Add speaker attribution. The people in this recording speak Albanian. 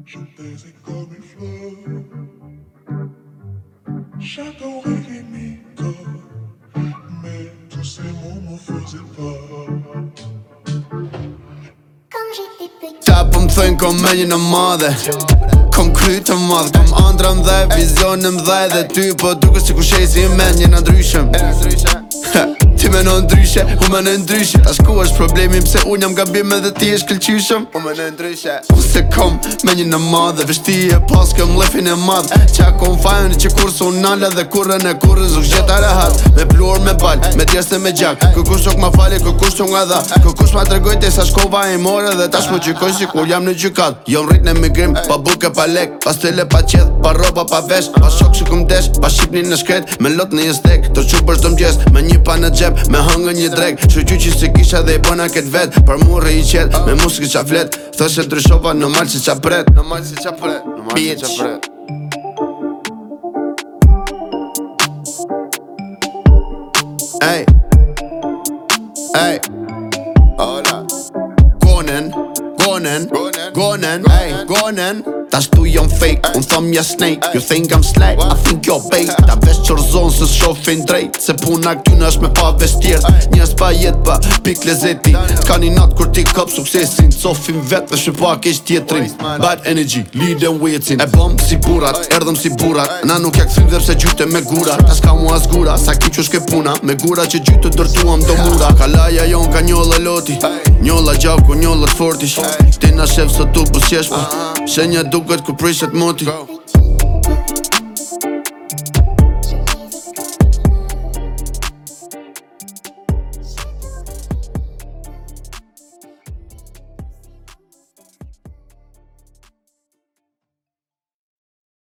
Speaker 1: Je baisais comme une fleur. J'adorais les mythos, mais tous ces mots me faisaient peur.
Speaker 2: Ta po m'thojnë kom menjën e madhe, kom kryt të madhe, kom andra m'dhe, vizion m'dhe. Dhe ty po duke si ku shezi menjën a ndryshëm. Ti menon ndryshe, u menon ndryshe. Tash ku është problemi pse unë jam gabim edhe ti është këlqyshëm. U menon ndryshe. Unë se kom menjën e madhe, veshti e pas këm lefin e madhe. Qa kom fajën që kur su nalla dhe kurën e kurën zuk gjeta rehat. Me pluor me bal, me djesë me gjak. Kërkush nuk ma fali, kërkush nuk nga dha. Kërkush ma tregoj te sa shkova i more. Dhe tash po qykoj si kur jam në gjykat. Jom rrit në migrim, pa buke pa lek. Pa stile pa qedh, pa roba pa vesh. Pa shok që kum desh, pa shqipni në shkret. Me lot në jestek, të quk për shdo mgjes. Me një pa në gjep, me hëngën një dreg. Shqyqy si kisha dhe i bëna ket vet. Për mure i qet, me muski qa flet. Thoshe ndryshova në mal si qa pret. Në mal si qa pret, në mal si qa pret. Ej, ej, hola. Gonen, gonen, gonen, ey, gonen. Tash tu jom fake, unë thom ja snake. You think I'm slack, I think you're bait. Ta vesh qërzon se shofin drejt. Se puna këtyne është me pa vestjer. Njës pa jet pa pik lezeti. Ka një nat kur ti kap suksesin. Cofim vet dhe shqypa kesh tjetrin. Bad energy, lead and waiting. E bom si burat, erdhëm si burat. Na nuk jak thym dhe pse gjyte me gura. Tash ka mua zgura, sa ki që shke puna. Me gura që gjyte dërtuam do mura. Kalaja jon ka njolla loti, njolla gjaku, njolla t'fortish. Ti na shef sot tu bus qeshpa. Shenja duket ku prishet moti.